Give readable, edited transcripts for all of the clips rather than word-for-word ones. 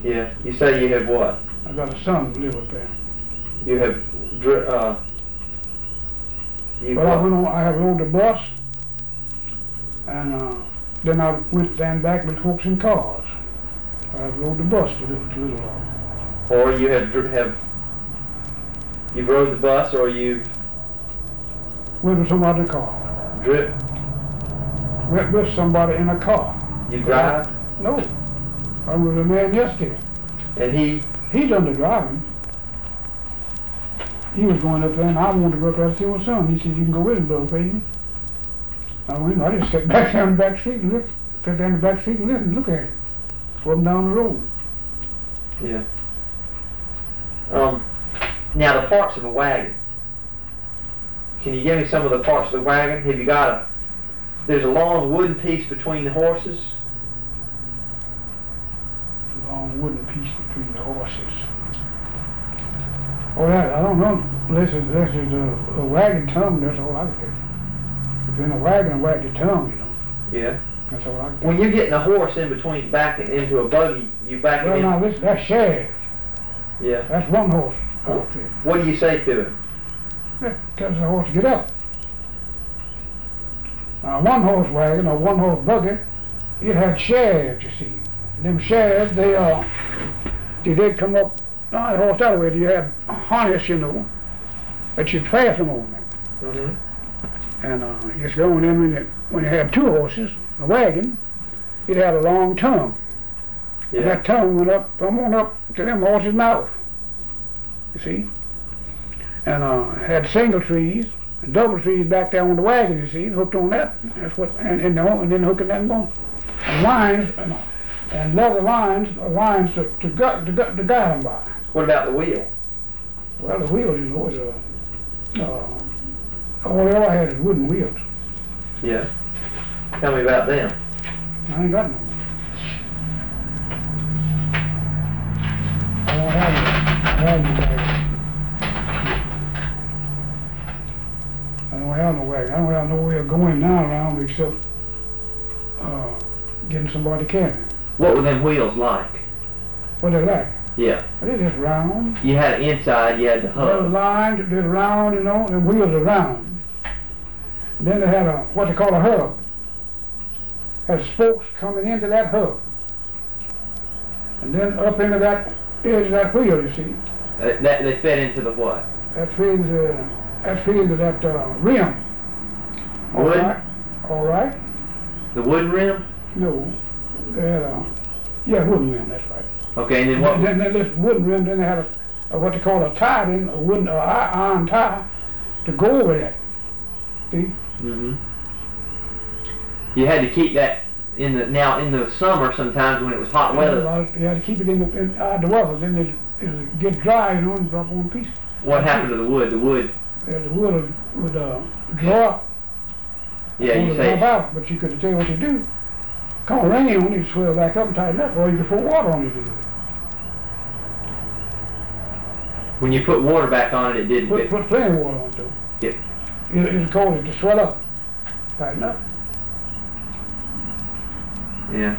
Yeah. You say you have what? I got a son live up there. You have, But I have rode the bus, and then I went down back with folks in cars. I rode the bus to Little Rock. or you you've rode the bus, or you've Went with somebody in a car. Went with somebody in a car. You drive? No. I was with a man yesterday. And he done the driving. He was going up there, and I wanted to go up there to see my son. He said, "You can go with him, Brother Payton." I went. I just sat back down in the back seat and look. Sat down in the back seat and listen, look at him. Up down the road. Yeah. Now the parts of a wagon. Can you give me some of the parts of the wagon? Have you got there's a long wooden piece between the horses? Long wooden piece between the horses. Oh, yeah, I don't know. Unless it's a wagon tongue, that's all I can think. If in a wagon, wag the tongue, you know. Yeah. That's all I can think. When you're getting a horse in between backing into a buggy, you back it in. Well, now, that's shaft. Yeah. That's one horse. What do you say to him? Tells the horse to get up. Now, one horse wagon or one horse buggy, it had shafts, you see. And them shafts, they come up. Now, the horse that way, you had a harness, you know, that you'd fasten them on there. Mm-hmm. And just going in when you had two horses, a wagon, it had a long tongue. Yeah. And that tongue went up, come on up to them horses' mouth. You see? And had single trees and double trees back there on the wagon, you see, hooked on that. That's what, and then hooking that going. And lines, and leather lines to guide them by. What about the wheel? Well, the wheels is always all I had is wooden wheels. Yeah. Tell me about them. I ain't got no. I don't have no wagon. I don't have no wagon. I don't have no way of going now around except getting somebody to carry me. What were them wheels like? What they like? Yeah. They're just round. You had inside, you had the They're hub. lined, they're round, you know, and wheels are round. Then they had what they call a hub. Had spokes coming into that hub. And then up into that edge of that wheel, you see. That they fed into the what? That feeds into that rim. All Wood? right. All right. The wooden rim? No. They had wooden rim, that's right. Okay, and then what? Then this wooden rim, then they had what they call a tie, then a wooden iron tie to go over that. See? Mm-hmm. You had to keep that in the summer sometimes when it was hot weather. You had to keep it in the weather, then it get dry, you know, and drop one piece. What happened to the wood? The wood. The wood would draw up. Yeah, you say. Drop out, but you could tell you what you do. Come rain on it, swell back up and tighten up, or you could put water on it. When you put water back on it, it didn't. Put plenty of water on it too. Yep. It caused it to swell up, tighten up. Yeah.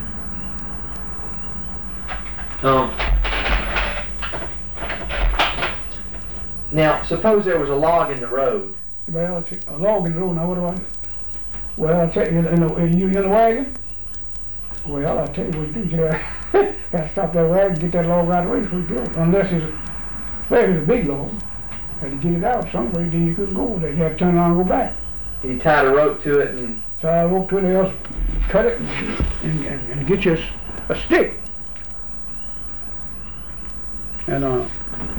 Now, suppose there was a log in the road. Well, a log in the road. Now what do I do? Well, I tell you, you in the wagon. Well, I tell you what you do. You got to stop that wagon, get that log out of the way before you go. Unless it's a big log. Had to get it out some way, then you couldn't go there. You had to turn around and go back. You tied a rope to it and. So I rope to it, and else cut it and get you a stick. And